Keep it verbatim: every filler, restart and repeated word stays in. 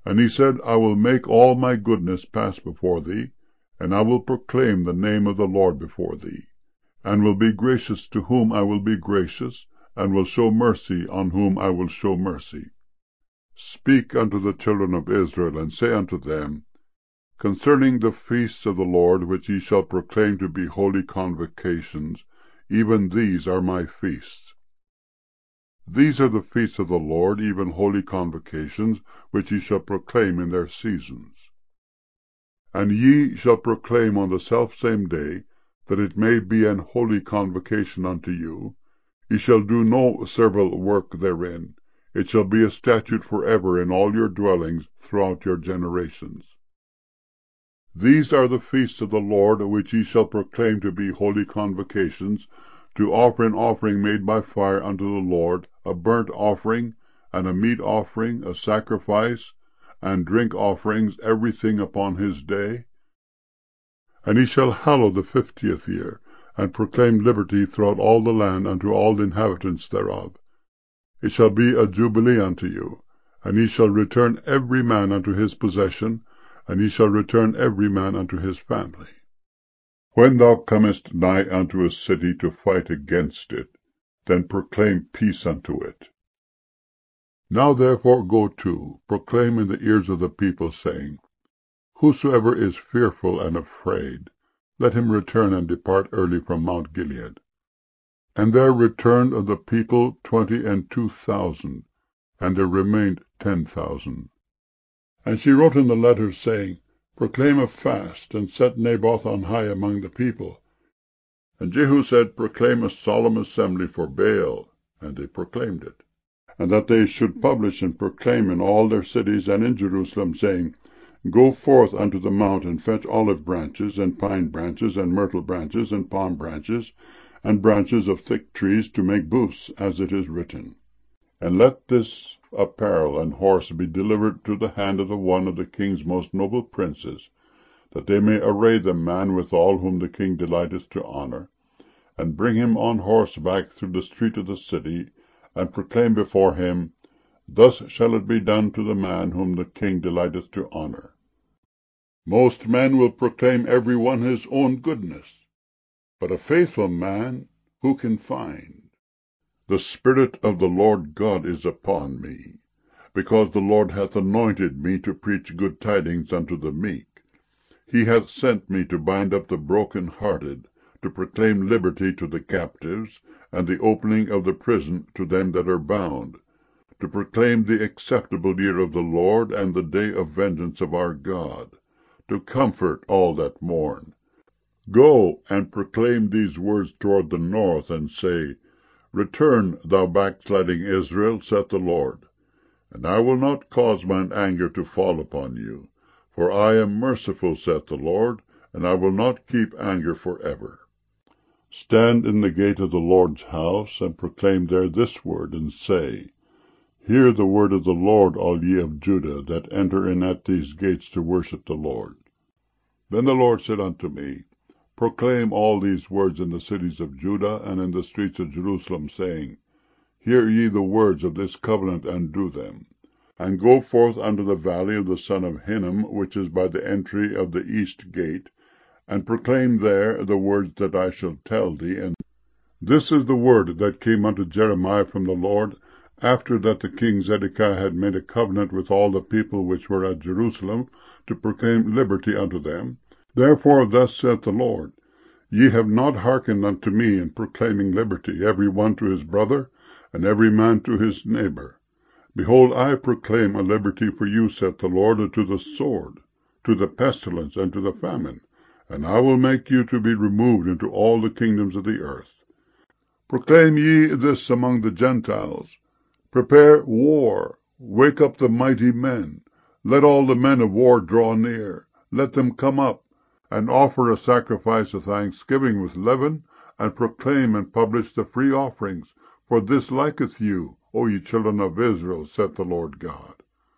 And he said, I will make all my goodness pass before thee, and I will proclaim the name of the Lord before thee, and will be gracious to whom I will be gracious, and will show mercy on whom I will show mercy. Speak unto the children of Israel, and say unto them, Concerning the feasts of the Lord, which ye shall proclaim to be holy convocations, even these are my feasts. These are the feasts of the Lord, even holy convocations, which ye shall proclaim in their seasons. And ye shall proclaim on the selfsame day, that it may be an holy convocation unto you. Ye shall do no servile work therein. It shall be a statute for ever in all your dwellings throughout your generations. These are the feasts of the Lord, which ye shall proclaim to be holy convocations, to offer an offering made by fire unto the Lord, a burnt offering, and a meat offering, a sacrifice, and drink offerings, everything upon his day. And ye shall hallow the fiftieth year, and proclaim liberty throughout all the land unto all the inhabitants thereof. It shall be a jubilee unto you, and ye shall return every man unto his possession, and ye shall return every man unto his family. When thou comest nigh unto a city to fight against it, then proclaim peace unto it. Now therefore go to, proclaim in the ears of the people, saying, Whosoever is fearful and afraid, let him return and depart early from Mount Gilead. And there returned of the people twenty and two thousand, and there remained ten thousand. And she wrote in the letter, saying, Proclaim a fast, and set Naboth on high among the people. And Jehu said, Proclaim a solemn assembly for Baal. And they proclaimed it. And that they should publish and proclaim in all their cities and in Jerusalem, saying, Go forth unto the mount, and fetch olive branches, and pine branches, and myrtle branches, and palm branches, and branches of thick trees, to make booths, as it is written. And let this apparel and horse be delivered to the hand of the one of the king's most noble princes, that they may array the man withal whom the king delighteth to honor, and bring him on horseback through the street of the city, and proclaim before him, Thus shall it be done to the man whom the king delighteth to honor. Most men will proclaim every one his own goodness, but a faithful man who can find? The Spirit of the Lord God is upon me, because the Lord hath anointed me to preach good tidings unto the meek. He hath sent me to bind up the broken-hearted, to proclaim liberty to the captives, and the opening of the prison to them that are bound, to proclaim the acceptable year of the Lord, and the day of vengeance of our God, to comfort all that mourn. Go and proclaim these words toward the north, and say, Return, thou backsliding Israel, saith the Lord, and I will not cause mine anger to fall upon you. For I am merciful, saith the Lord, and I will not keep anger forever. Stand in the gate of the Lord's house, and proclaim there this word, and say, Hear the word of the Lord, all ye of Judah, that enter in at these gates to worship the Lord. Then the Lord said unto me, Proclaim all these words in the cities of Judah, and in the streets of Jerusalem, saying, Hear ye the words of this covenant, and do them. And go forth unto the valley of the son of Hinnom, which is by the entry of the east gate, and proclaim there the words that I shall tell thee. And this is the word that came unto Jeremiah from the Lord, after that the king Zedekiah had made a covenant with all the people which were at Jerusalem, to proclaim liberty unto them. Therefore thus saith the Lord, Ye have not hearkened unto me in proclaiming liberty, every one to his brother, and every man to his neighbor. Behold, I proclaim a liberty for you, saith the Lord, to the sword, to the pestilence, and to the famine, and I will make you to be removed into all the kingdoms of the earth. Proclaim ye this among the Gentiles, Prepare war, wake up the mighty men, let all the men of war draw near, let them come up, and offer a sacrifice of thanksgiving with leaven, and proclaim and publish the free offerings, for this liketh you, O ye children of Israel, saith the Lord God.